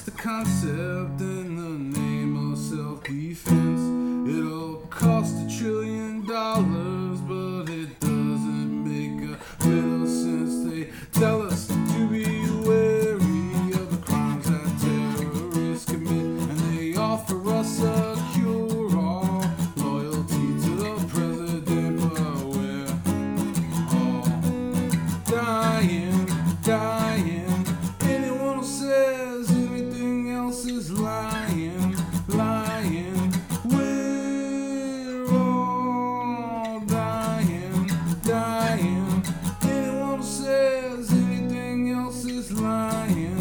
the concept in the name of self-defense. It'll cost $1 trillion, but it doesn't make a bit of sense. They tell us to be wary of the crimes that terrorists commit, and they offer us a cure-all, loyalty to the president, but we're all dying. Anyone who says anything else is lying. We're all dying. Anyone who says anything else is lying.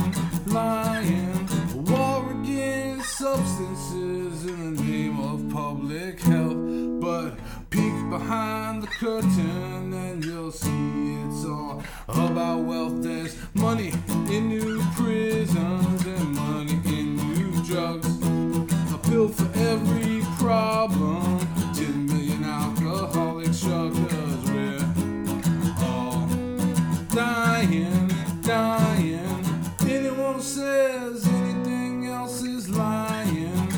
War against substances in the name of public health, but peek behind the curtain and you'll see it's all about wealth. There's money in new prisons and money in new drugs, a pill for every problem, 10 million alcoholics shrug, 'cause we're all dying. Anyone who says anything else is lying.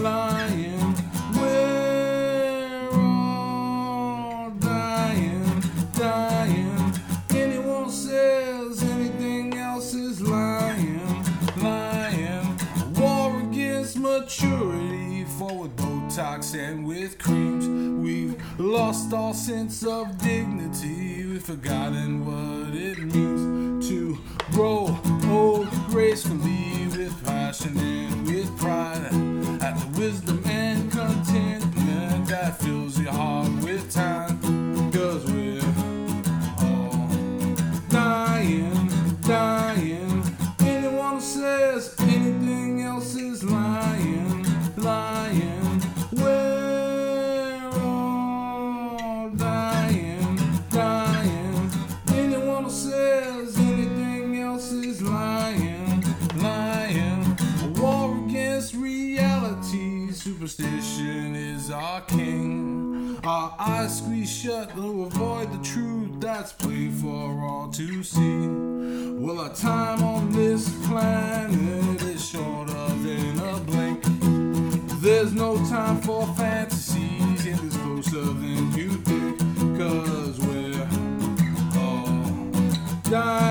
We're all dying. Anyone who says anything else is lying. War against maturity, forward Botox and with creams. We've lost all sense of dignity. We've forgotten what it means to grow old gracefully, with passion and with pride, at the wisdom and contentment that fills your heart with time. 'Cause we're all dying. Anyone who says anything else is lying. We're all dying. Anyone who says anything else is lying. War against reality, superstition is our king. Our eyes squeeze shut to avoid the truth that's plain for all to see. Well, our time on this planet is shorter than a blink. There's no time for fantasies, and it's closer than you think, 'cause we're all dying.